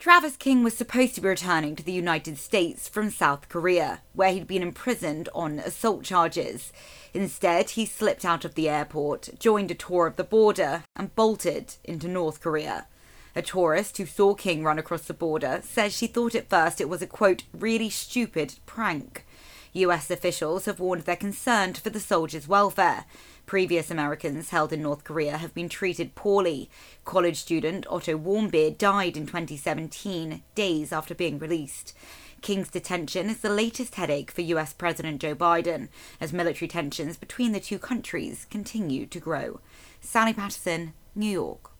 Travis King was supposed to be returning to the United States from South Korea, where he'd been imprisoned on assault charges. Instead, he slipped out of the airport, joined a tour of the border, and bolted into North Korea. A tourist who saw King run across the border says she thought at first it was a, quote, really stupid prank. US officials have warned they're concerned for the soldiers' welfare. Previous Americans held in North Korea have been treated poorly. College student Otto Warmbier died in 2017, days after being released. King's detention is the latest headache for US President Joe Biden, as military tensions between the two countries continue to grow. Sally Patterson, New York.